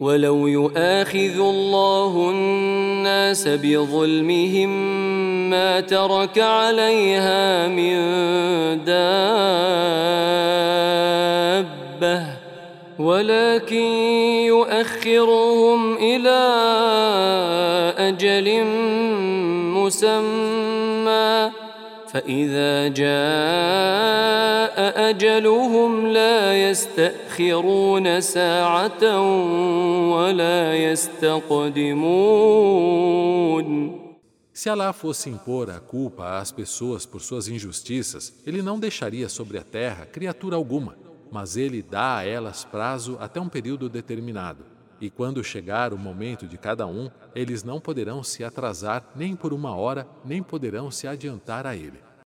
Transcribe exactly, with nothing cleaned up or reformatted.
ولو يؤاخذ الله الناس بظلمهم ما ترك عليها من دابة ولكن يؤخرهم إلى أجل مسمى فإذا جاء أجلهم لا يستأخرون ساعة ولا يستقدمون. Se Alá fosse impor a culpa às pessoas por suas injustiças, ele não deixaria sobre a terra criatura alguma, mas ele dá a elas prazo até um período determinado. E quando chegar o momento de cada um, eles não poderão se atrasar nem por uma hora, nem poderão se adiantar a ele.